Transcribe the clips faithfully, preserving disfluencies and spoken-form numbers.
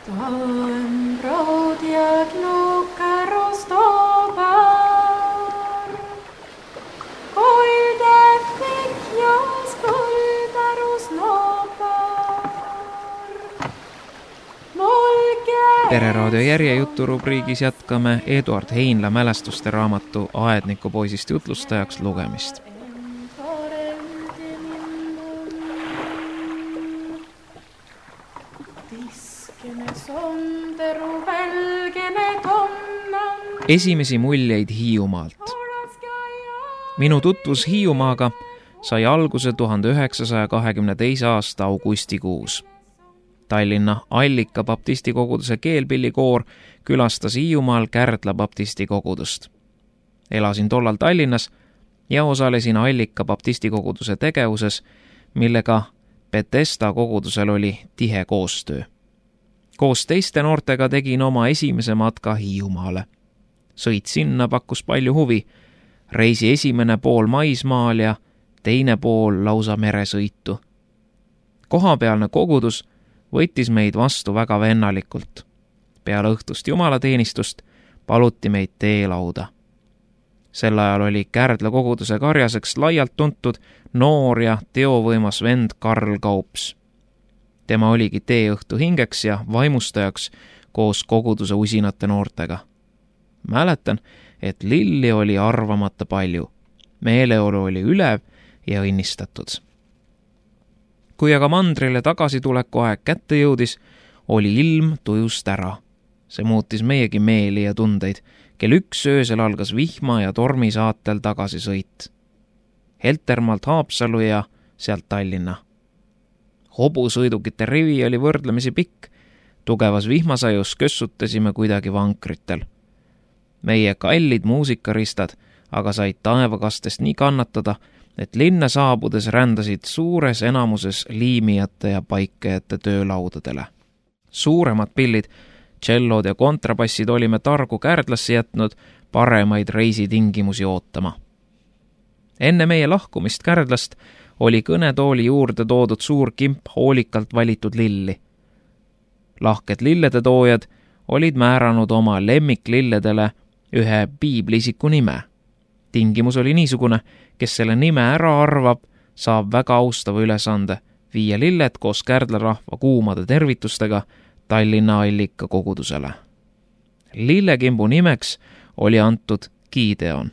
Stałem brod jak nóka roztobar, Hoide fikja skulda rusnopar. Tere raadio järjejuttu rubriigis jätkame Eduard Heinla mälestuste raamatu Aedniku poisist jutlustajaks lugemist. Esimesi muljeid Hiiumaalt. Minu tutvus Hiiumaaga sai alguse tuhande üheksasaja kahekümne teise aasta augustikuus. Tallinna Allika baptisti koguduse keelpillikoor külastas Hiiumaal Kärdla baptisti kogudust. Elasin tollal Tallinnas ja osalesin Allika baptisti koguduse tegevuses, millega Bethesda kogudusel oli tihe koostöö. Koos teiste noortega tegin oma esimese matka Hiiumaale. Sõit sinna pakkus palju huvi. Reisi esimene pool maismaal ja teine pool lausa meresõitu. Kohapealne kogudus võttis meid vastu väga vennalikult. Peale õhtust jumalateenistust paluti meid teelauda. Sel ajal oli Kärdla koguduse karjaseks laialt tuntud noor ja teovõimas vend Karl Kaups. Tema oligi teeõhtu hingeks ja vaimustajaks koos koguduse usinate noortega. Mäletan, et lilli oli arvamata palju. Meeleolu oli ülev ja õnnistatud. Kui aga mandrile tagasituleku aeg kätte jõudis, oli ilm tujust ära. See muutis meiegi meeli ja tundeid. Kell üks öösel algas vihma ja tormi saatel tagasi sõit. Heltermaalt Haapsalu ja sealt Tallinna. Hobusõidukite rivi oli võrdlemisi pikk. Tugevas vihmasajus kössutasime kuidagi vankritel. Meie kallid muusikaristad aga said taevakastest nii kannatada, et linna saabudes rändasid suures enamuses liimijate ja paikajate töölaudadele. Suuremad pillid, tšellod ja kontrabassid olime targu Kärdlasse jätnud paremaid reisitingimusi ootama. Enne meie lahkumist Kärdlast oli kõnetooli juurde toodud suur kimp hoolikalt valitud lilli. Lahked lillede toojad olid määranud oma lemmiklilledele ühe piiblisiku nime. Tingimus oli niisugune, kes selle nime ära arvab, saab väga austava ülesande viia lilled koos Kärdla rahva kuumade tervitustega Tallinna Allika kogudusele. Lillekimbu nimeks oli antud Gideon.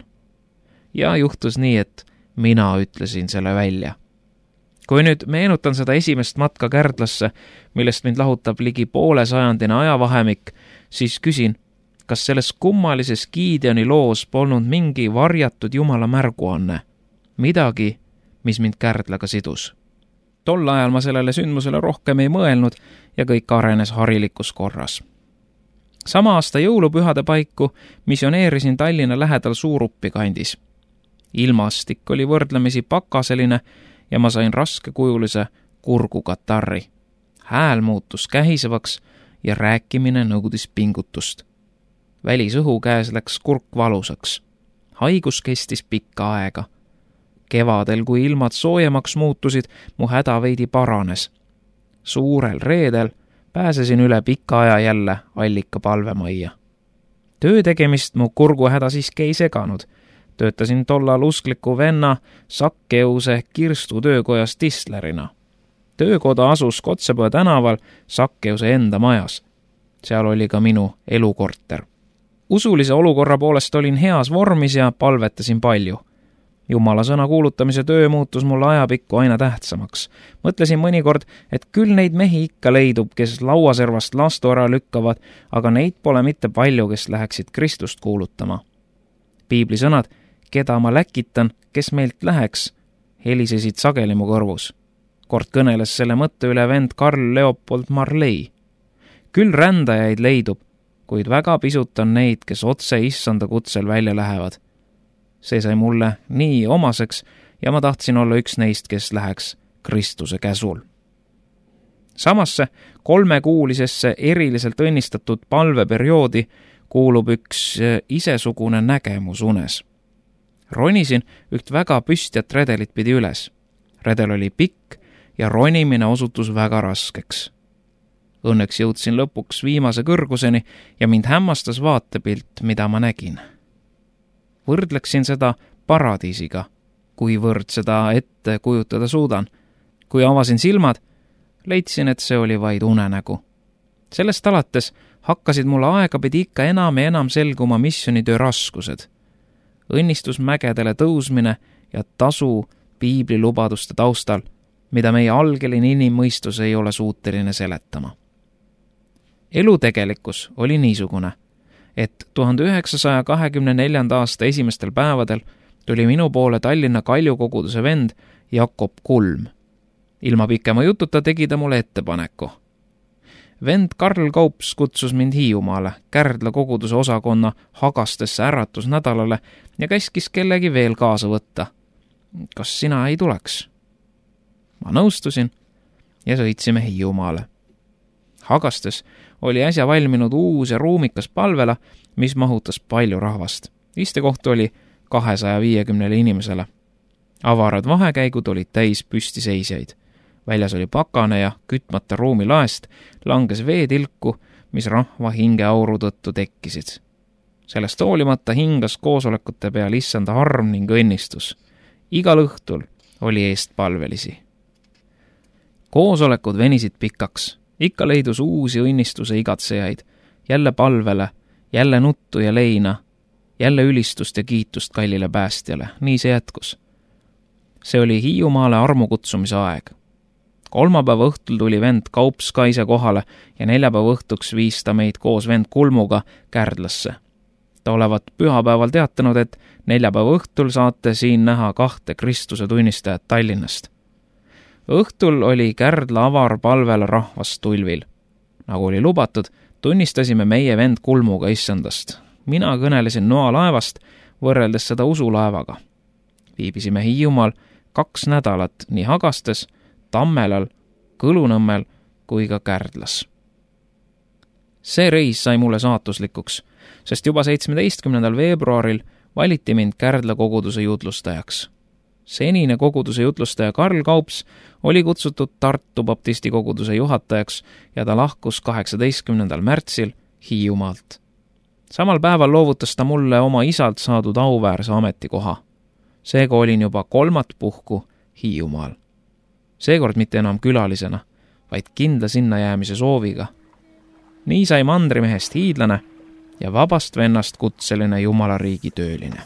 Ja juhtus nii, et mina ütlesin selle välja. Kui nüüd meenutan seda esimest matka Kärdlasse, millest mind lahutab ligi poole sajandine ajavahemik, siis küsin, kas selles kummalises Gideoni loos polnud mingi varjatud jumala märguanne, midagi, mis mind Kärdlaga sidus. Tol ajal ma sellele sündmusele rohkem ei mõelnud ja kõik arenes harilikus korras. Sama aasta jõulupühade paiku misioneerisin Tallinna lähedal Suuruppi kandis. Ilmastik oli võrdlemisi pakaseline ja ma sain raskekujulise kurgukatarri. Hääl muutus kähisevaks ja rääkimine nõudis pingutust. Välisõhu käes läks kurk valusaks. Haigus kestis pikka aega. Kevadel, kui ilmad soojemaks muutusid, mu häda veidi paranes. Suurel reedel pääsesin üle pika aja jälle Allika palvemajja. Töö tegemist mu kurgu häda siiski ei seganud. Töötasin tollal uskliku venna Sakkeuse Kirstu töökojas tistlerina. Töökoda asus Kotsepõe tänaval Sakkeuse enda majas. Seal oli ka minu elukorter. Usulise olukorra poolest olin heas vormis ja palvetasin palju. Jumala sõna kuulutamise töö muutus mulle ajapikku aina tähtsamaks. Mõtlesin mõnikord, et küll neid mehi ikka leidub, kes lauaservast lastu ära lükkavad, aga neid pole mitte palju, kes läheksid Kristust kuulutama. Piibli sõnad, keda ma läkitan, kes meilt läheks, helisesid sageli mu kõrvus. Kord kõneles selle mõtte üle vend Karl Leopold Marley. Küll rändajaid leidub, kuid väga pisut on neid, kes otse issanda kutsel välja lähevad. See sai mulle nii omaseks ja ma tahtsin olla üks neist, kes läheks Kristuse käsul. Samasse kolmekuulisesse eriliselt õnnistatud palveperioodi kuulub üks isesugune nägemus unes. Ronisin üht väga püstjat redelit pidi üles. Redel oli pikk ja ronimine osutus väga raskeks. Õnneks jõudsin lõpuks viimase kõrguseni ja mind hämmastas vaatepilt, mida ma nägin. Võrdleksin seda paradiisiga, kuivõrd seda ette kujutada suudan. Kui avasin silmad, leidsin, et see oli vaid unenägu. Sellest alates hakkasid mulle aegapidi ikka enam ja enam selguma missionitöö raskused. Õnnistusmägedele tõusmine ja tasu piibli lubaduste taustal, mida meie algeline inimmõistus ei ole suuteline seletama. Elu tegelikkus oli niisugune, et tuhande üheksasaja kahekümne neljanda aasta esimestel päevadel tuli minu poole Tallinna Kalju koguduse vend Jakob Kulm. Ilma pikema jututa tegi ta mulle ettepaneku. Vend Karl Kaups kutsus mind Hiiumaale Kärdla koguduse osakonna Hagastesse äratusnädalale ja käskis kellegi veel kaasa võtta. Kas sina ei tuleks? Ma nõustusin ja sõitsime Hiiumaale. Hagastes oli äsja valminud uus ja ruumikas palvela, mis mahutas palju rahvast. Istekoht oli kahesaja viiekümnele inimesele. Avarad vahekäigud olid täis püstiseisjaid. Väljas oli pakane ja kütmata ruumilaest langes veetilku, mis rahva hingeauru tõttu tekkisid. Sellest hoolimata hingas koosolekute peal issanda arm ning õnnistus. Igal õhtul oli eest palvelisi. Koosolekud venisid pikaks. Ikka leidus uusi õnnistuse igatsejaid. Jälle palvele, jälle nuttu ja leina, jälle ülistust ja kiitust kallile päästjale. Nii see jätkus. See oli Hiiumaale armukutsumise aeg. Kolmapäeva õhtul tuli vend Kaups Kaise kohale ja neljapäeva õhtuks viis ta meid koos vend Kulmuga Kärdlasse. Ta olevat pühapäeval teatanud, et neljapäeva õhtul saate siin näha kahte Kristuse tunnistajat Tallinnast. Õhtul oli Kärdla avar palvel rahvast tulvil. Nagu oli lubatud, tunnistasime meie vend Kulmuga issandast. Mina kõnelesin Noa laevast, võrreldes seda usulaevaga. Viibisime Hiiumaal kaks nädalat nii Hagastes, Tammelal, Kõlunõmmel kui ka Kärdlas. See reis sai mulle saatuslikuks, sest juba seitsmeteistkümnendal veebruaril valiti mind Kärdla koguduse jutlustajaks. Senine koguduse jutlustaja Karl Kaups oli kutsutud Tartu baptisti koguduse juhatajaks ja ta lahkus kaheksateistkümnendal märtsil Hiiumaalt. Samal päeval loovutas ta mulle oma isalt saadud auväärse ametikoha. Seega olin juba kolmat puhku Hiiumaal. Seekord mitte enam külalisena, vaid kindla sinna jäämise sooviga. Nii sai mandrimehest hiidlane ja vabast vennast kutseline Jumala riigi tööline.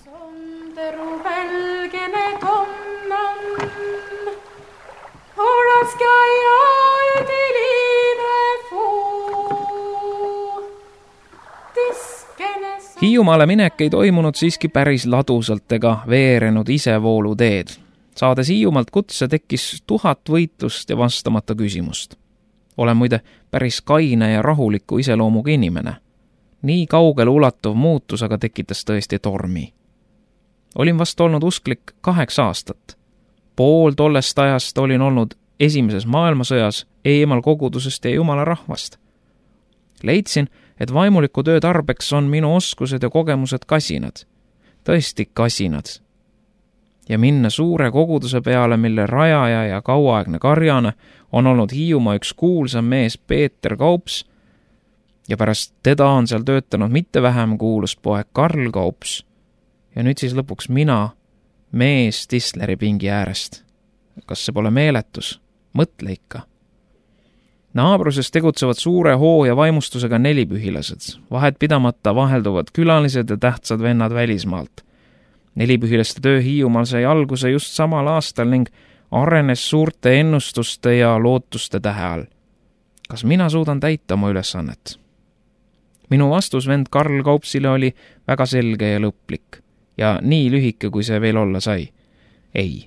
Hiiumaale minek ei toimunud siiski päris ladusalt ega veerenud isevoolu teed. Saades Hiiumaalt kutse tekkis tuhat võitlust ja vastamata küsimust. Olen muide päris kaine ja rahuliku iseloomuga inimene. Nii kaugele ulatuv muutus aga tekitas tõesti tormi. Olin vast olnud usklik kaheksa aastat. Pool tollest ajast olin olnud esimeses maailmasõjas eemal kogudusest ja Jumala rahvast. Leidsin, et vaimuliku töö tarbeks on minu oskused ja kogemused kasinad. Tõesti kasinad. Ja minna suure koguduse peale, mille rajaja ja kauaaegne karjane on olnud Hiiumaa üks kuulsam mees Peeter Kaups ja pärast teda on seal töötanud mitte vähem kuulus poeg Karl Kaups. Ja nüüd siis lõpuks mina, mees Tisleri pingi äärest. Kas see pole meeletus? Mõtle ikka. Naabruses tegutsevad suure hoo ja vaimustusega nelipühilased, vahet pidamata vahelduvad külalised ja tähtsad vennad välismaalt. Nelipühilaste töö Hiiumaal sai alguse just samal aastal ning arenes suurte ennustuste ja lootuste tähe all. Kas mina suudan täita oma ülesannet? Minu vastus vend Karl Kaupsile oli väga selge ja lõplik ja nii lühike, kui see veel olla sai. Ei.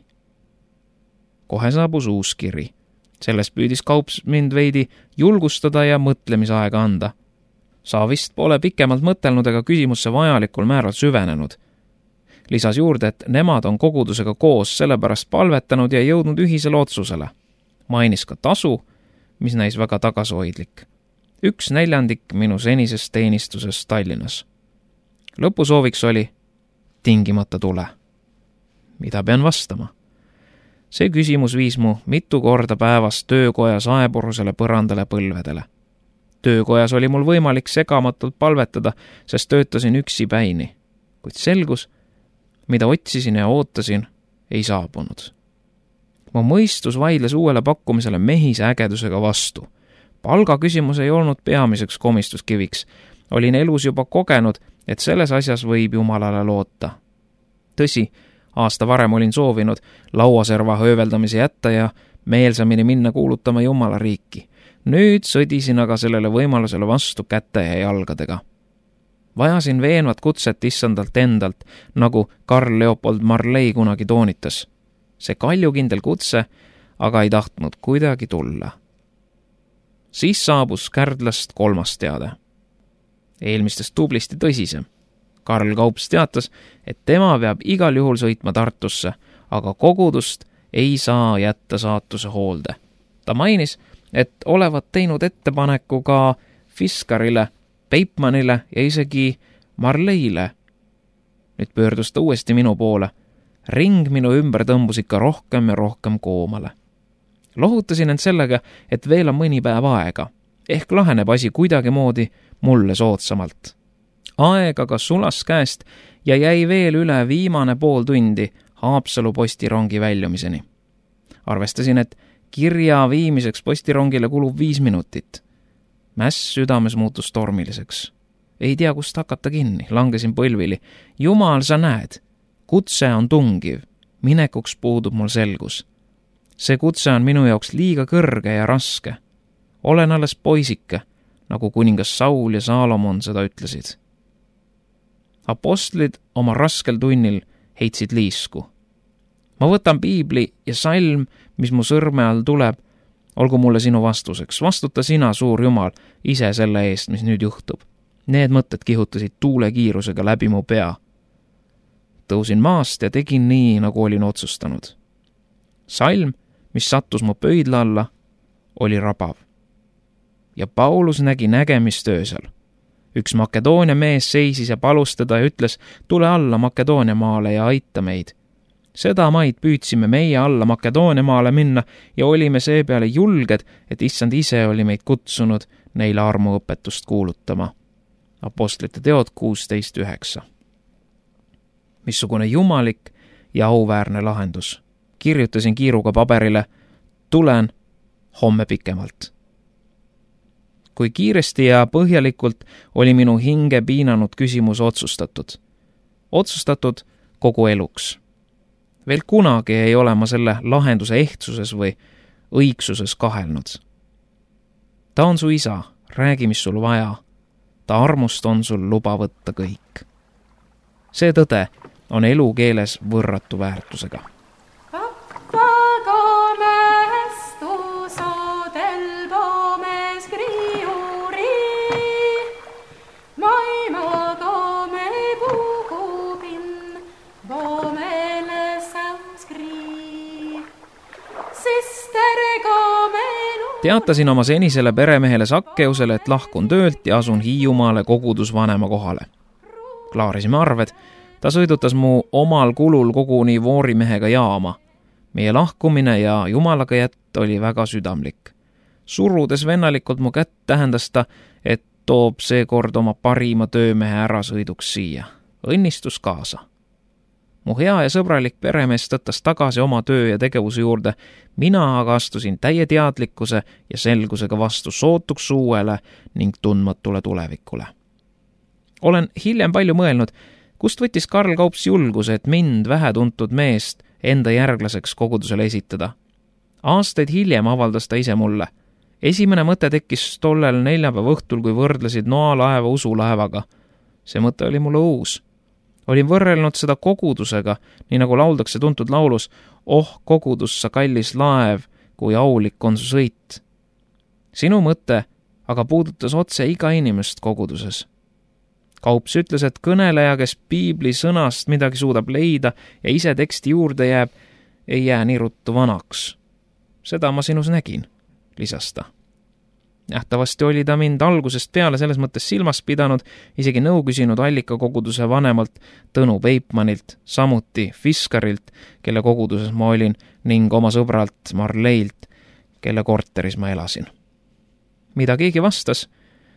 Kohe saabus uus kiri. Sellest püüdis Kaups mind veidi julgustada ja mõtlemisaega anda. Sa vist pole pikemalt mõtelnud ega küsimusse vajalikul määral süvenenud. Lisas juurde, et nemad on kogudusega koos sellepärast palvetanud ja jõudnud ühisele otsusele. Mainis ka tasu, mis näis väga tagasihoidlik. Üks neljandik minu senisest teenistusest Tallinnas. Lõpusooviks oli tingimata tule. Mida pean vastama? See küsimus viis mu mitu korda päevas töökoja saepurusele põrandale põlvedele. Töökojas oli mul võimalik segamatult palvetada, sest töötasin üksipäini. Kuid selgus, mida otsisin ja ootasin, ei saabunud. Mu mõistus vaidles uuele pakkumisele mehise ägedusega vastu. Palga küsimus ei olnud peamiseks komistuskiviks. Olin elus juba kogenud, et selles asjas võib Jumalale loota. Tõsi, aasta varem olin soovinud lauaserva hööveldamise jätta ja meelsamini minna kuulutama Jumala riiki. Nüüd sõdisin aga sellele võimalusele vastu käte ja jalgadega. Vajasin veenvat kutset issandalt endalt, nagu Karl Leopold Marley kunagi toonitas. See kaljukindel kutse aga ei tahtnud kuidagi tulla. Siis saabus Kärdlast kolmas teade. Eelmistest tublisti tõsisem. Karl Kaups teatas, et tema peab igal juhul sõitma Tartusse, aga kogudust ei saa jätta saatuse hoolde. Ta mainis, et olevat teinud ettepaneku ka Fiskarile, Peipmanile ja isegi Marleile. Nüüd pöördus ta uuesti minu poole. Ring minu ümber tõmbus ikka rohkem ja rohkem koomale. Lohutasin end sellega, et veel on mõni päev aega. Ehk laheneb asi kuidagi moodi mulle soodsamalt. Aeg aga sulas käest ja jäi veel üle viimane pool tundi Haapsalu postirongi väljumiseni. Arvestasin, et kirja viimiseks postirongile kulub viis minutit. Mäss südames muutus tormiliseks. Ei tea, kust hakata kinni, langesin põlvili. Jumal, sa näed, kutse on tungiv, minekuks puudub mul selgus. See kutse on minu jaoks liiga kõrge ja raske. Olen alles poisike, nagu kuningas Saul ja Saalomon seda ütlesid. Apostlid oma raskel tunnil heitsid liisku. Ma võtan piibli ja salm, mis mu sõrme all tuleb, olgu mulle sinu vastuseks. Vastuta sina, suur Jumal, ise selle eest, mis nüüd juhtub. Need mõtted kihutasid tuule kiirusega läbi mu pea. Tõusin maast ja tegin nii, nagu olin otsustanud. Salm, mis sattus mu pöidla alla, oli rabav. Ja Paulus nägi nägemist öösel. Üks Makedoonia mees seisis ja palus teda ja ütles, tule alla Makedoonia maale ja aita meid. Seda maid püüdsime meie alla Makedoonia maale minna ja olime seepeale julged, et issand ise oli meid kutsunud neile armuõpetust kuulutama. Apostlite teod kuusteist üheksa. Missugune jumalik ja auväärne lahendus. Kirjutasin kiiruga paberile, tulen homme pikemalt. Kui kiiresti ja põhjalikult oli minu hinge piinanud küsimus otsustatud. Otsustatud kogu eluks. Veel kunagi ei ole ma selle lahenduse ehtsuses või õigsuses kahelnud. Ta on su isa, räägi, mis sul vaja. Ta armust on sul luba võtta kõik. See tõde on elu keeles võrratu väärtusega. Teatasin oma senisele peremehele Sakkeusele, et lahkun töölt ja asun Hiiumaale kogudusvanema kohale. Klaarisime arved, ta sõidutas mu omal kulul koguni voorimehega jaama. Meie lahkumine ja Jumalaga jätt oli väga südamlik. Surudes vennalikult mu kätt tähendas ta, et toob seekord oma parima töömehe ära sõiduks siia. Õnnistus kaasa. Mu hea ja sõbralik peremees tõttas tagasi oma töö ja tegevuse juurde, mina aga astusin täie teadlikkuse ja selgusega vastu sootuks uuele ning tundmatule tulevikule. Olen hiljem palju mõelnud, kust võttis Karl Kaups julguse, et mind vähetuntud meest enda järglaseks kogudusele esitada. Aastaid hiljem avaldas ta ise mulle. Esimene mõte tekkis tollel neljapäeva õhtul, kui võrdlesid noalaeva usulaevaga. See mõte oli mulle uus. Olin võrrelnud seda kogudusega, nii nagu lauldakse tuntud laulus, oh kogudus, sa kallis laev, kui aulik on su sõit. Sinu mõte aga puudutas otse iga inimest koguduses. Kaups ütles, et kõneleja, kes piibli sõnast midagi suudab leida ja ise teksti juurde jääb, ei jää nii ruttu vanaks. Seda ma sinus nägin, lisas ta. Nähtavasti oli ta mind algusest peale selles mõttes silmas pidanud, isegi nõu küsinud allikakoguduse vanemalt Tõnu Peipmanilt, samuti Fiskarilt, kelle koguduses ma olin, ning oma sõbralt Marleilt, kelle korteris ma elasin. Mida keegi vastas,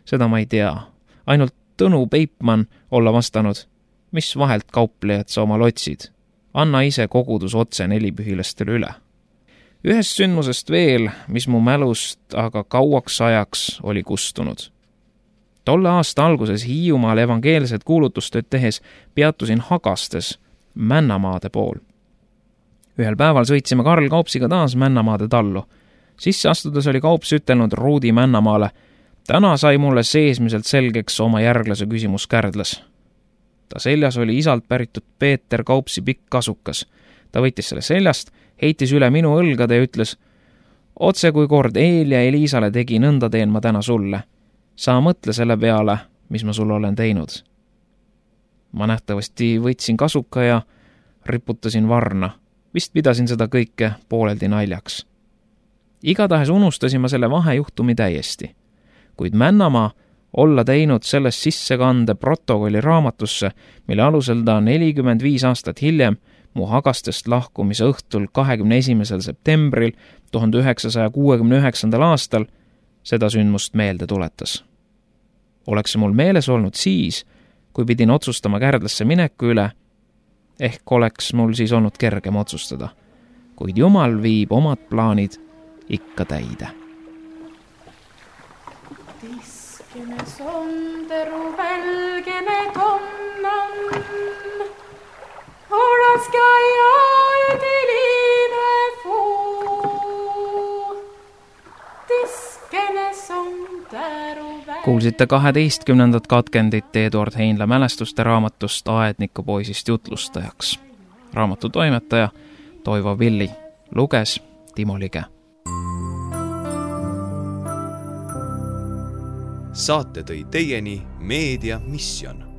Seda ma ei tea. Ainult Tõnu Peipmann olla vastanud, mis vahelt kauplejad sa oma lotsid. Anna ise kogudus otse nelipühilastele üle. Ühest sündmusest veel, mis mu mälust aga kauaks ajaks oli kustunud. Tolle aasta alguses Hiiumaal evangeelset kuulutustööd tehes peatusin Hagastes Männamaade pool. Ühel päeval sõitsime Karl Kaupsiga taas Männamaade tallu. Sisse astudes oli Kaups ütelnud Ruudi Männamaale, täna sai mulle seesmiselt selgeks oma järglase küsimus Kärdlas. Ta seljas oli isalt päritud Peeter Kaupsi pikk kasukas. Ta võttis selle seljast, heitis üle minu õlgade ja ütles, otse kui kord Eel ja Eliisale tegi, nõnda teen ma täna sulle. Sa mõtle selle peale, mis ma sulle olen teinud. Ma nähtavasti võtsin kasuka ja riputasin varna. Vist pidasin seda kõike pooleldi naljaks. Igatahes unustasin ma selle vahejuhtumi täiesti. Kuid Männamaa olla teinud sellest sissekande protokolli raamatusse, mille alusel ta nelikümmend viis aastat hiljem mu Hagastest lahkumise õhtul kahekümne esimesel septembril tuhande üheksasaja kuuekümne üheksandal aastal seda sündmust meelde tuletas. Oleks see mul meeles olnud siis, kui pidin otsustama Kärdlasse mineku üle, ehk oleks mul siis olnud kergem otsustada. Kuid Jumal viib omad plaanid ikka täide. Tiskene sonderu välgene tonnan, oraska ja üdiline fuu. Tiskene sonderu välgene... Kuulsite kaheteistkümnendat katkendit Eduard Heinla mälestuste raamatust Aedniku poisist jutlustajaks. Raamatu toimetaja Toivo Villi, luges Timo Lige. Saate tõi teieni Meedia Mission.